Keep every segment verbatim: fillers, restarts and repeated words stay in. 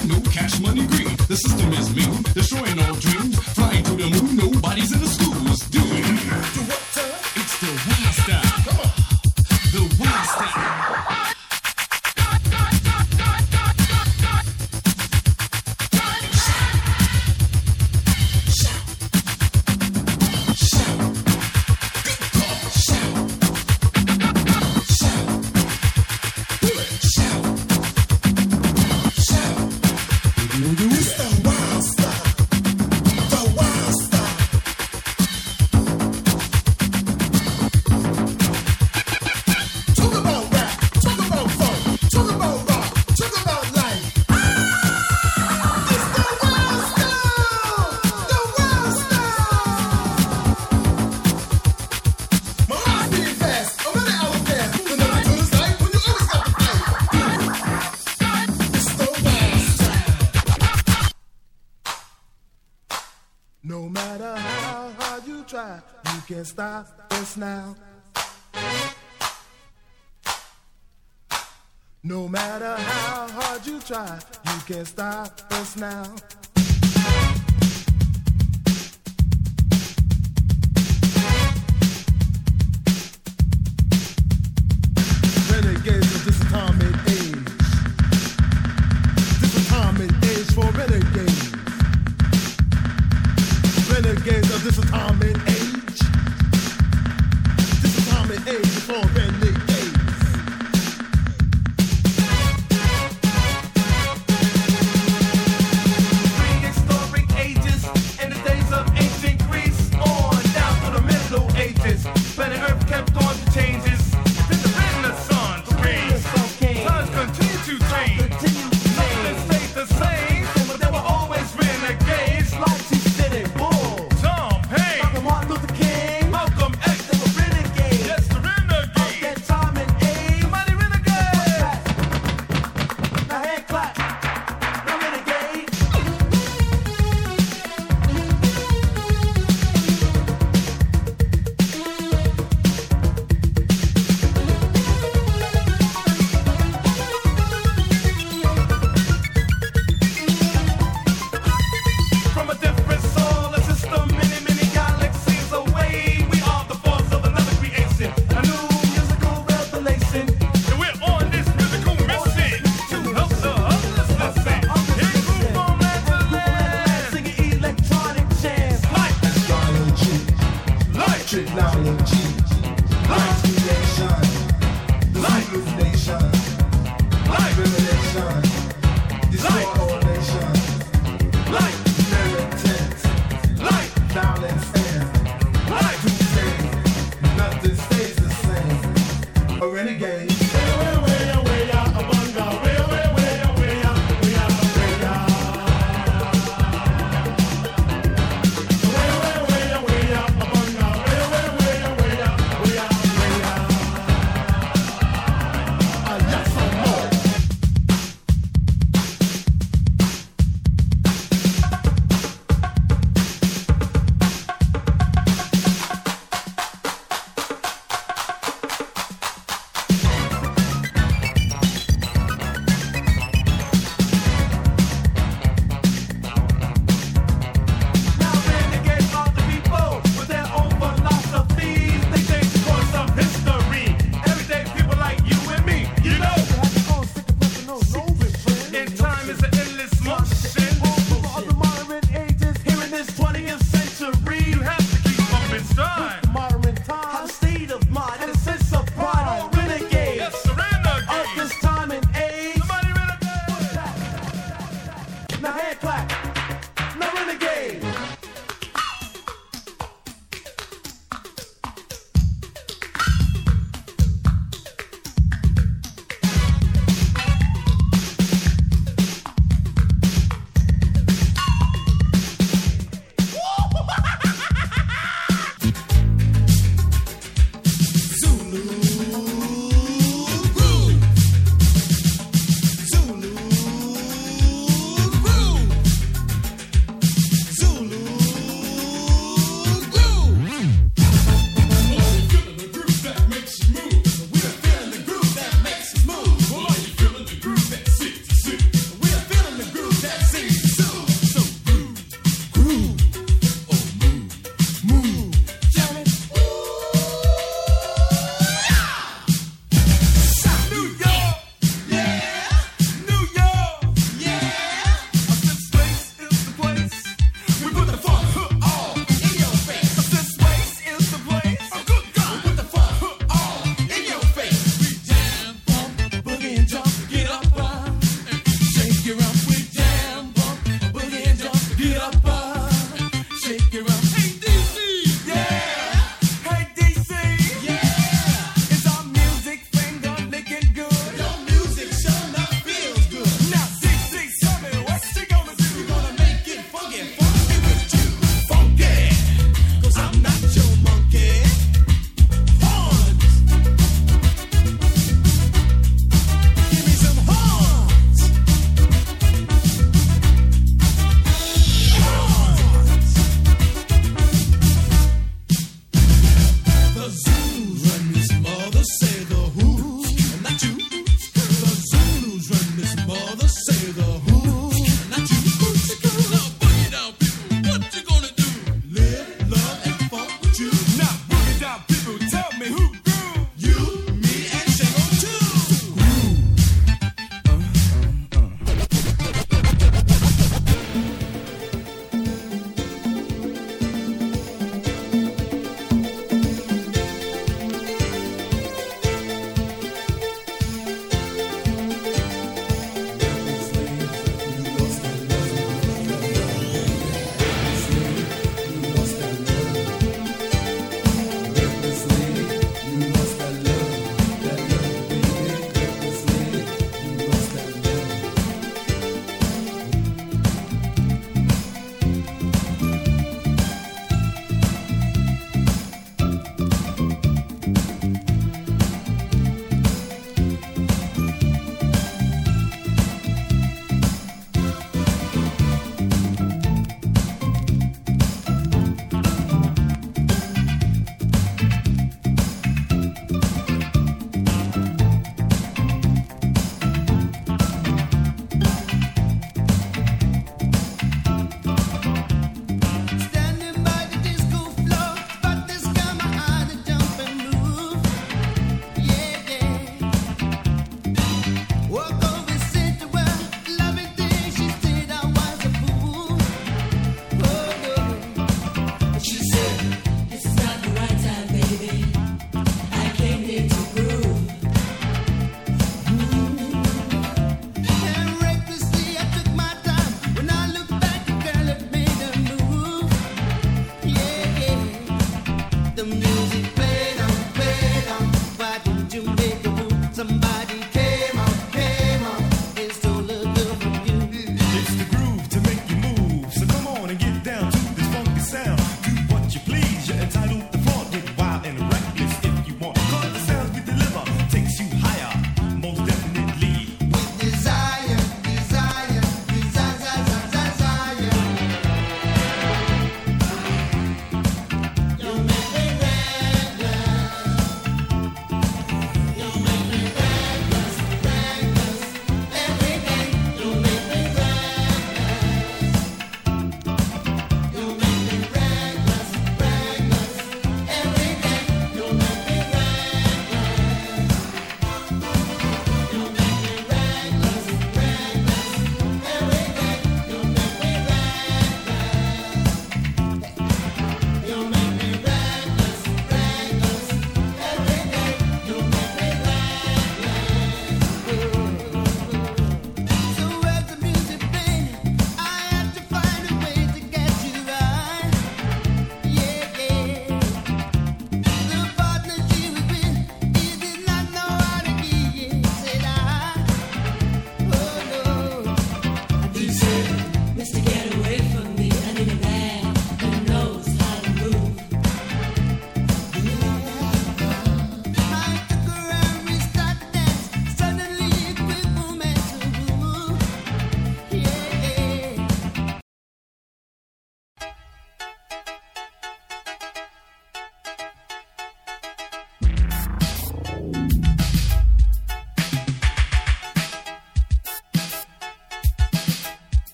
no cash money green. The system is mean, destroying all dreams. Flying to the moon, nobody's in the schools. Doing the what, sir? It's the wild style. Come on. The wild style. No matter how hard you try, you can't stop us now. No matter how hard you try, you can't stop us now. Renegades of this atomic age. This atomic age for renegades. Renegades of this atomic age. This atomic age is for renegades. Prehistoric ages in the days of ancient Greece, on down to the Middle Ages. Planet Earth kept on the changes. Then the Renaissance reigns. Times continue to change. Nothing stayed the same, but there were always renegades. Like T. City Bull, Tom Paine, Doctor Martin Luther King, Malcolm X. They were renegades. Yes, the renegades. Of that time and age. Somebody renegade. Now hand clap. Now renegade. From a different solar system, many, many galaxies away, we are the force of another creation, a new musical revelation. And we're on this musical mission to help the others listen. In group from land to land, singing electronic jams. Like Biology, Like technology, Like creation, Like Zulu nation, Like revelation, destroy Like all nations, Like militant, Like violence and Like doomsday. Nothing stays the same. A renegade. Now renegades are the people with their own philosophies. They change the course of history. Everyday people like you and me, you know. In time is an endless motion. Of the modern ages, here in this twentieth century, you have to keep up in stride. Modern time. Have a state of mind and a sense of pride. All renegades Yes, the of renegade. this time and age. Somebody renegade. Now hand clap. Now renegade. Zulu groove.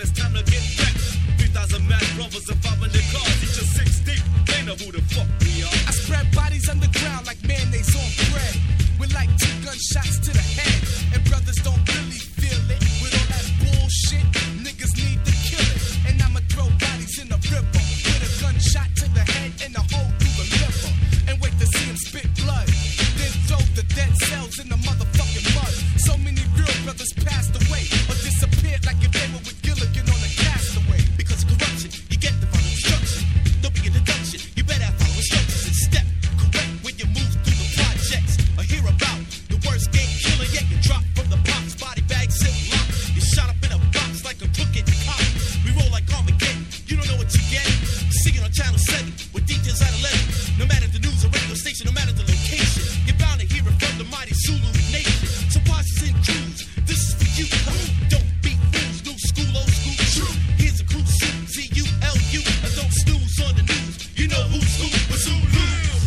it's time to get wrecked. three thousand mad brothers and five hundred cars, each a six deep. They know who the fuck we are. I spread bodies underground like mayonnaise on bread. With like two gunshots to the head. And brothers don't really feel it. With all that bullshit, niggas need to kill it. And I'ma throw bodies in the river. With a gunshot to the head and a hole through the liver. And wait to see him spit blood. Then throw the dead cells in the motherfucking mud. So many real brothers passed away. Or disappeared like if they were with Gilligan on a castaway. Because of corruption, you get the final destruction. Don't be a deduction. You better follow instructions and step correct when you move through the projects. Or hear about the worst game killer yet. You drop from the box, body bag, zip lock. You shot up in a box like a crooked cop. We roll like Armageddon. You don't know what you get. See it on channel seven with details out eleven. No matter the news or radio station, no matter the location, you're bound to hear it from the mighty Zulu nation. So bosses and crews, this is for you. Don't be fools, new school, old school, true. Here's a clue, Z U L U. And don't snooze on the news. You know who's who, but Zulu.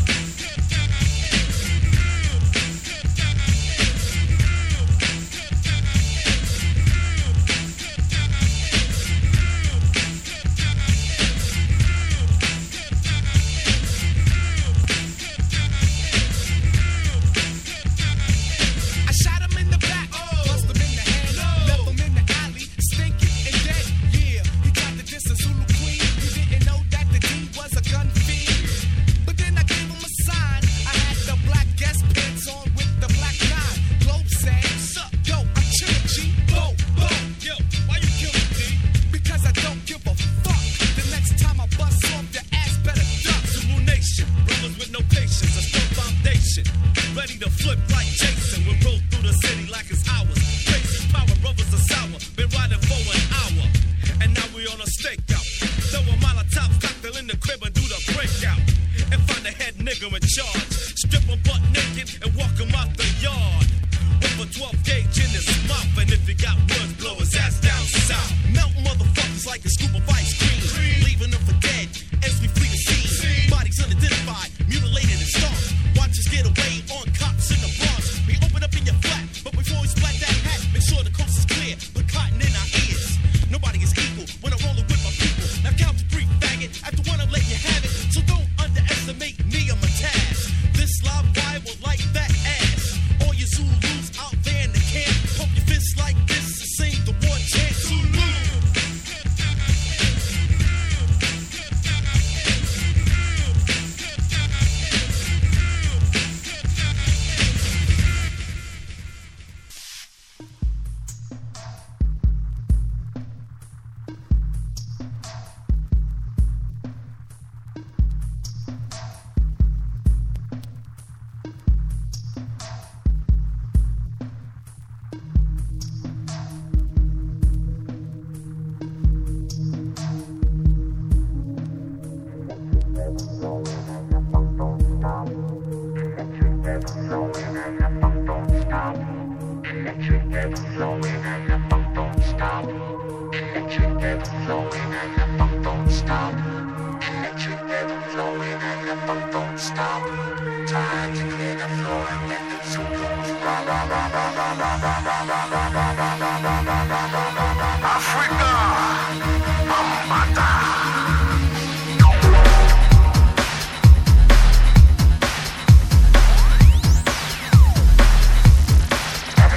Ready to flip like Jason. We roll through the city like it's ours. Crazy power, brothers are sour. Been riding for an hour. And now we on a stakeout. Throw a Molotov cocktail in the crib and do the breakout. And find the head nigga in charge. Strip him butt naked and walk him out the yard. With a twelve gauge in his mouth. And if he got words, blow his ass down south. Melt motherfuckers like a scoop of ice cream. Leaving them for dead as we flee the scene. Bodies unidentified, mutilated and stomped. Watch us get away on cops in the Bronx. We open up in your flat, but before we splat that hat, make sure the coast is clear. Put cotton in our ears. Nobody is equal when I'm rolling with my people. Now count to three, faggot. After one, I'll let you have it. So don't underestimate me or my task. This live vibe will like that ass. All you Zulus out there in the camp, pump your fists like this and sing the war chant. Zulu.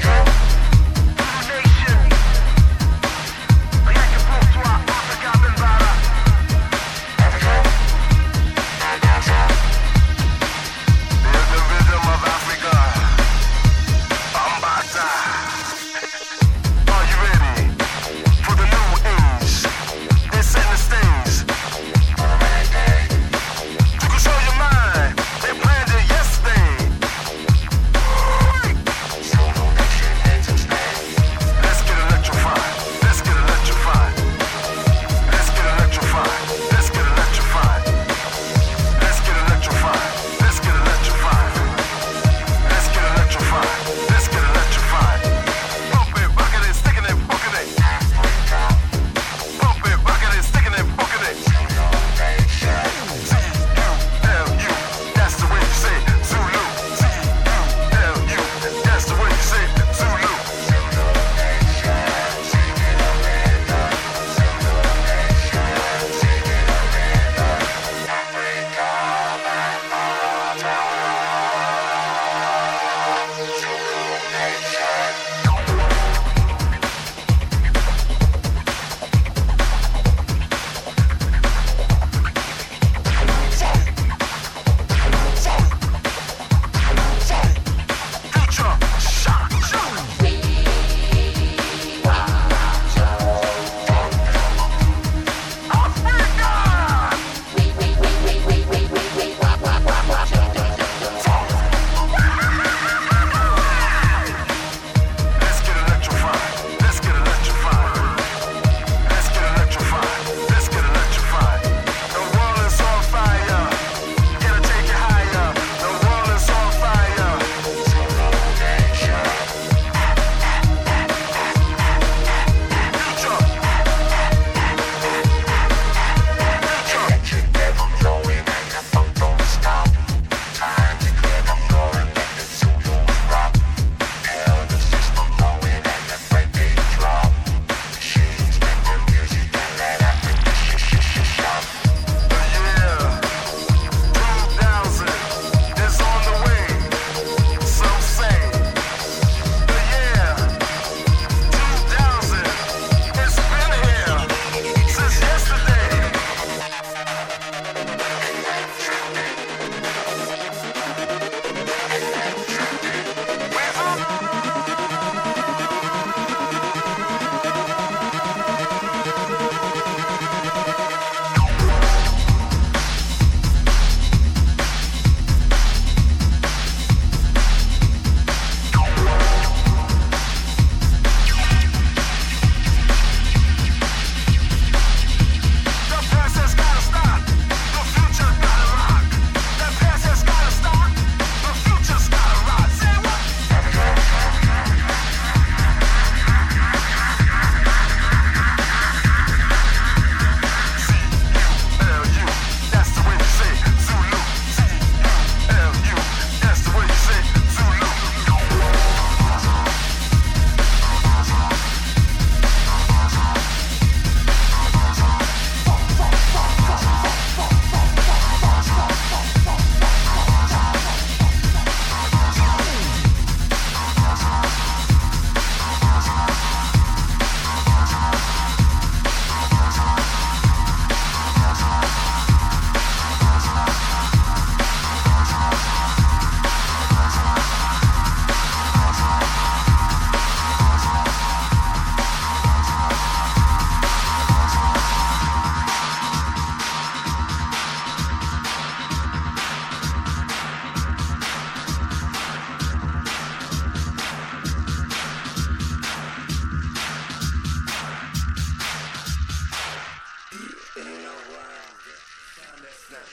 Africa,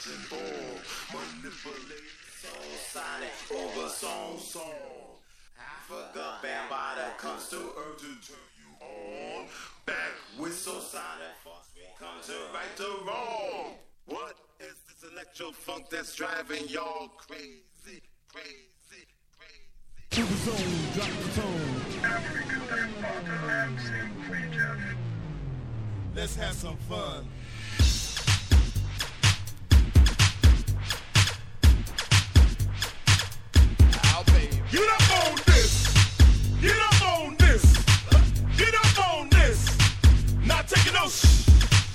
touching all, manipulate soul, sonic over song, song. Africa Bambaataa comes to earth to turn you on. Back with so sonic force, we come to right the wrong. What is this electro funk that's driving y'all crazy, crazy, crazy? To the zone, drop the tone. Let's have some fun. Get up on this! Get up on this! Get up on this! Not taking no sh.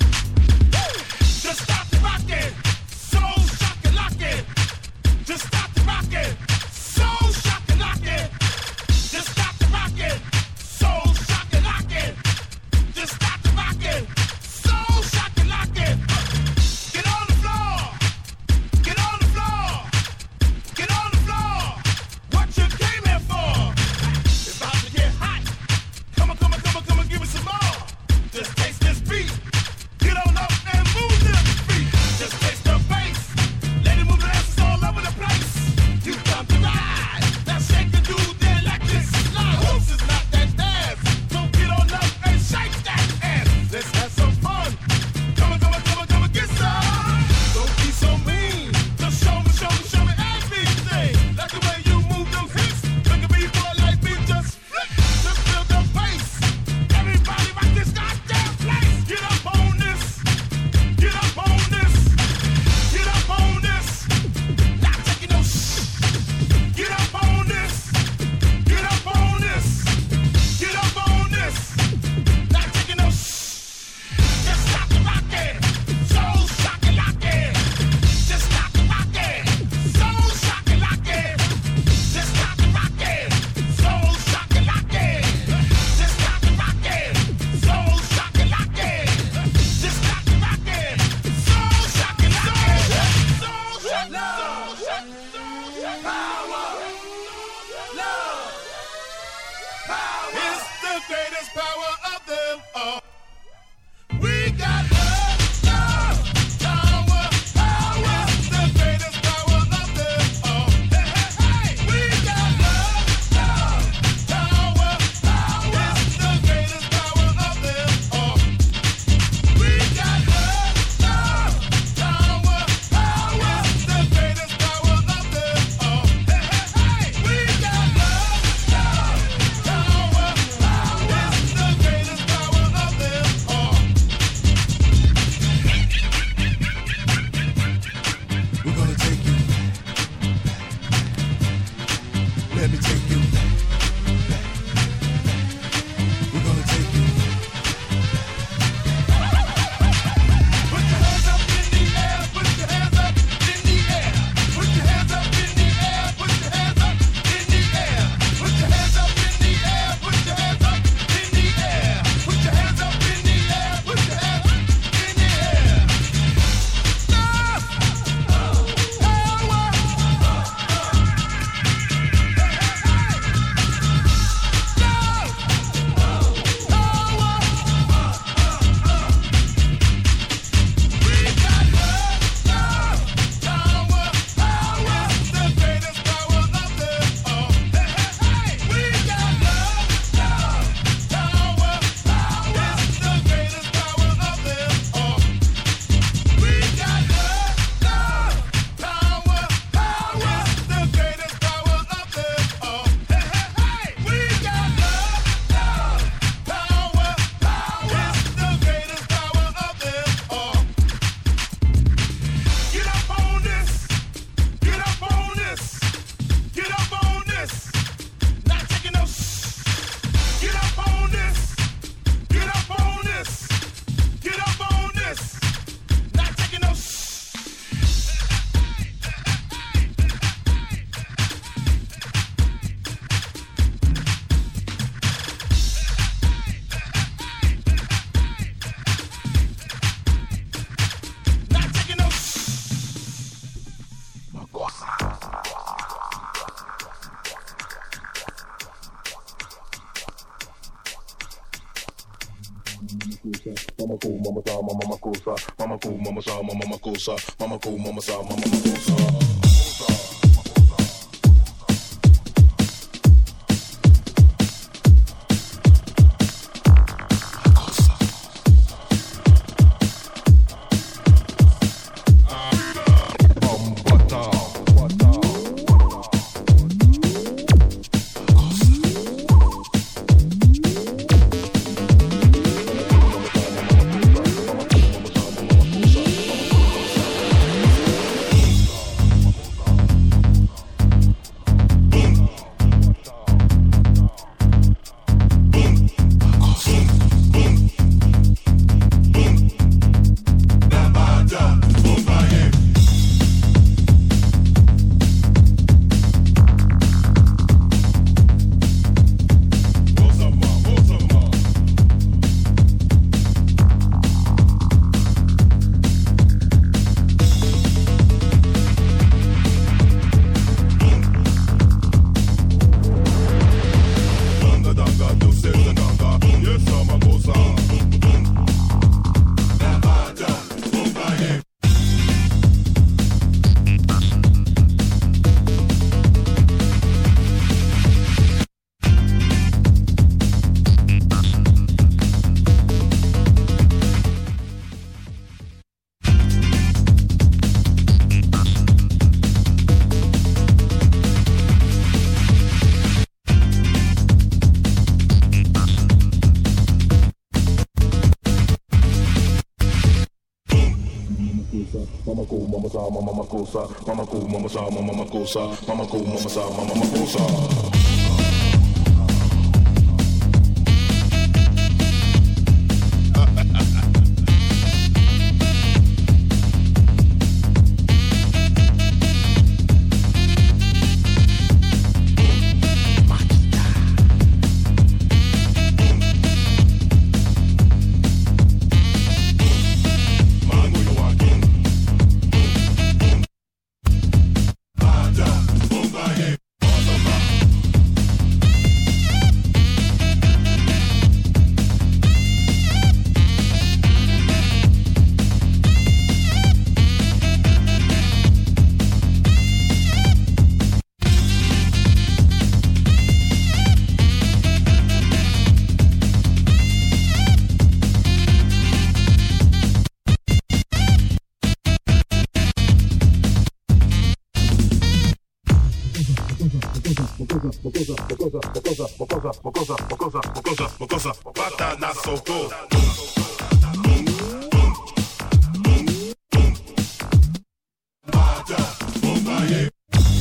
Just stop the rockin', soul shockin' lockin'. Just stop the rockin', soul shockin' lockin'. Just stop the rockin', soul shockin' lockin'. Just stop the rockin', soul shockin' lockin'. Get on the floor, get on the floor, get on the floor. What you came mama sa, mama makusa, mama cool, mama sa, mama makusa, mama cool, mama sa, mama makusa. Mama cool, mama sa, mama makusa, mama cool, mama sa, mama makusa, mama cool, mama sa, mama makusa. Bata na soko. Bata, bombaye.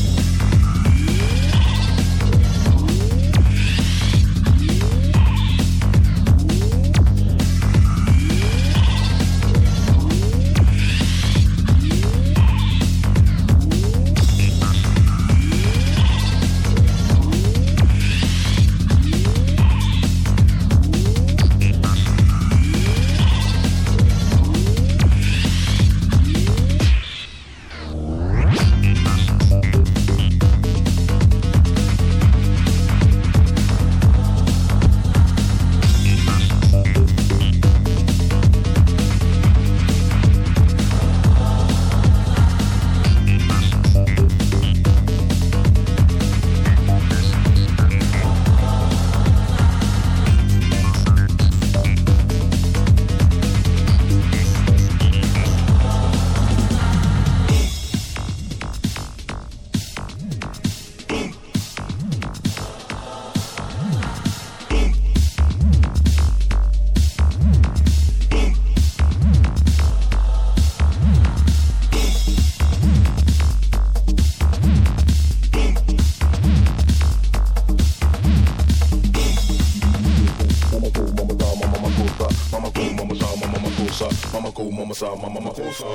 Mama cool, mama sa, mama makusa.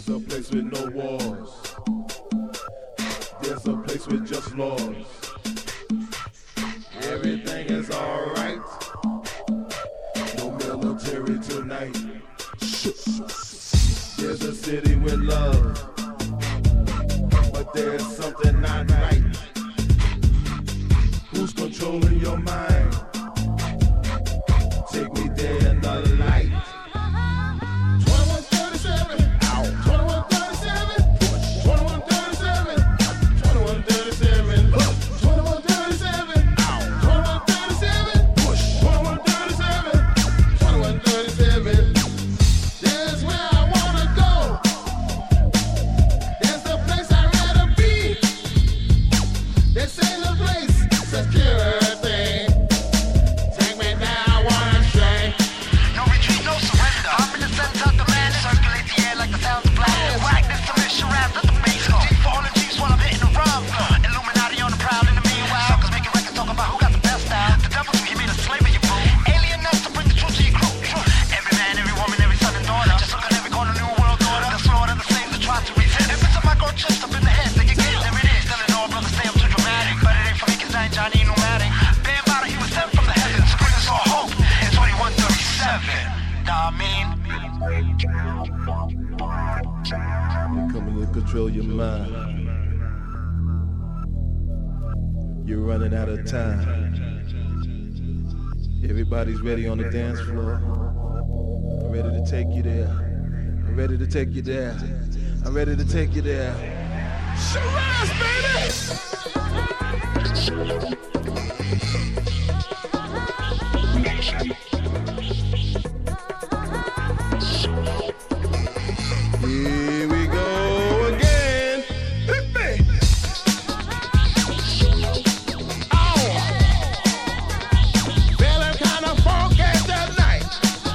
There's a place with no walls. There's a place with just laws. Everything is alright. No military tonight. There's a city with love, but there's something not right. Who's controlling your mind? Take me there in the light. twenty-one thirty-seven. twenty-one thirty-seven. twenty-one thirty-seven. twenty-one thirty-seven. twenty-one thirty-seven. twenty-one thirty-seven. twenty-one thirty-seven. twenty-one thirty-seven. There's where I wanna go. There's the place I'd rather be. They say the place security. Take me there, I wanna stray. No retreat, no surrender. I'm in the center of the man. Circulate the air like the sounds of blackness. Whack this submission rap, let the bass go. Deep for all the G's while I'm hitting the rhyme. Illuminati on the prowl in the meanwhile. Suckers making records talking about who got the best style. The devil took you made a slave of your boo. Alien nuts to bring the truth to your crew. Every man, every woman, every son and daughter. Just look at every corner, new world order. The slaughter, the slaves that try to resist. If it's a micro chest up in the head, they can get it, there it is. Still in all, brother, stay up too dramatic. But it ain't for me, cause I ain't Johnny Pneumatic. Bambada, he was sent from the heavens to bring us all hope in twenty-one thirty-seven. Nah, I mean. Coming to control your mind. You're running out of time. Everybody's ready on the dance floor. I'm ready to take you there. I'm ready to take you there. I'm ready to take you there. Shiraz, baby! Here we go again. Hit me. Oh, feeling kind of funky tonight.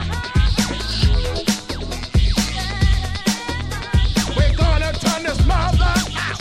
We're gonna turn this mother out.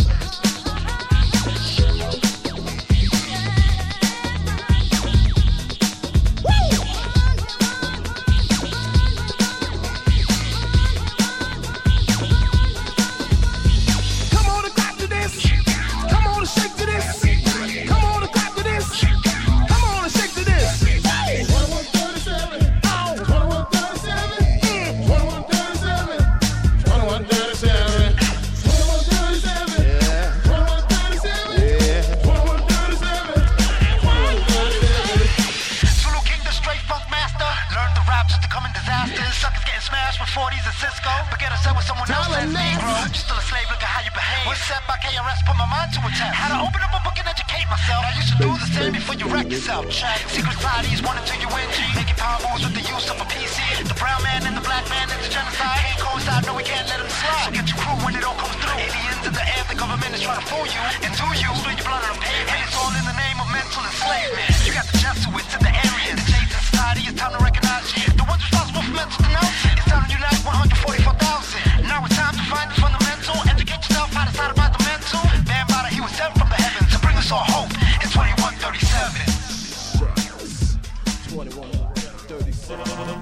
Come on and clap to this. Come on and shake to this. Come on and clap to this. Come on and shake to this. twenty-one thirty-seven. Oh, twenty-one thirty-seven. twenty-one thirty-seven. twenty-one thirty-seven. twenty-one thirty-seven. Yeah. twenty-one thirty-seven. Yeah. twenty-one thirty-seven. twenty-one thirty-seven. Zulu King, the straight funk master. Learned the raps with the coming disasters. Suckers getting smashed with forties and Cisco. But get upset with someone else that's Negro. You're still a slave, look at how you behave. Was set by K R S, put my mind to a test. Had to open up a book and educate myself. Now you should do the same before you wreck yourself. Check. Secret societies want until you win. Making power moves with the use of a P C. The brown man and the black man into genocide. Can't coincide, no we can't let them slide. So get your crew when it all comes through. Aliens in the air, the government is trying to fool you. And do you, spill your blood on the pavement. It's all in the name of mental enslavement. You got the Jesuits and the Aryans. The Jason society, it's time to recognize you. The ones responsible for mental denouncing. It's time to unite one hundred forty-four thousand. Now it's time to find the fundamental. Educate yourself how to decide about the mental. Bambada, he was sent from the heavens to bring us all hope in twenty-one thirty-seven. twenty-one thirty-seven.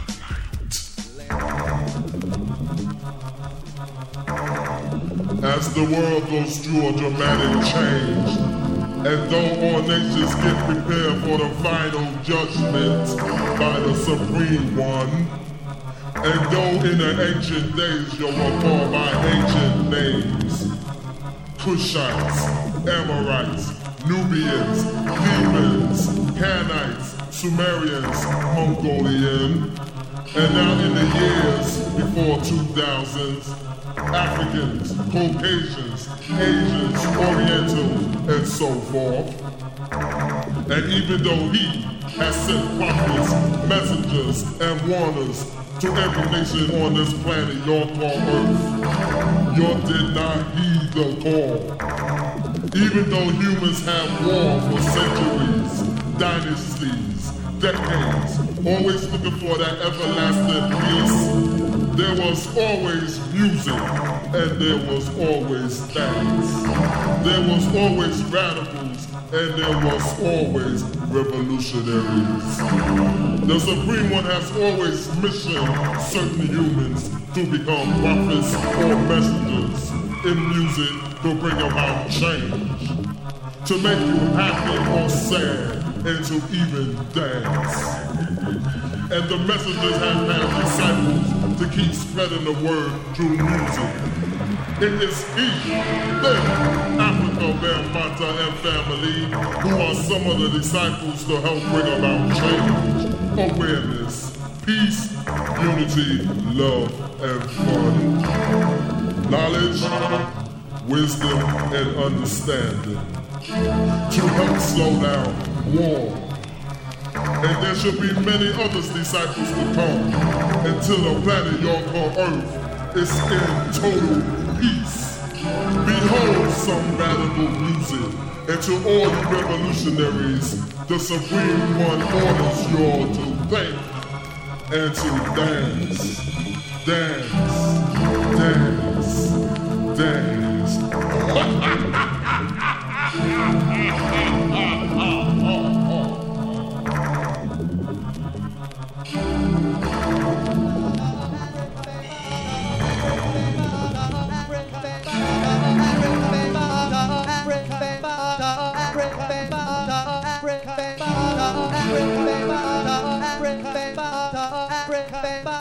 As the world goes through a dramatic change, and though all nations get prepared for the final judgment by the Supreme One, and though in the ancient days you were called by ancient names, Cushites, Amorites, Nubians, Thebans, Canaanites, Sumerians, Mongolian, and now in the years before two thousands, Africans, Caucasians, Asians, Orientals, and so forth. And even though he has sent prophets, messengers, and warners to every nation on this planet y'all call Earth, y'all did not heed the call. Even though humans have war for centuries, dynasties, decades, always looking for that everlasting peace, there was always music and there was always dance. There was always radicals and there was always revolutionaries. The Supreme One has always missioned certain humans to become prophets or messengers in music to bring about change, to make you happy or sad, and to even dance. And the messengers have had disciples to keep spreading the word through music. It is he, them, Africa, Bambata, and family, who are some of the disciples to help bring about change, awareness, peace, unity, love, and fun. Knowledge, wisdom, and understanding to help slow down war. And there should be many other disciples to come until the planet y'all call Earth is in total peace. Behold some radical music, and to all you revolutionaries, the Supreme One orders y'all to think and to dance, dance, dance, dance. Bang, bang,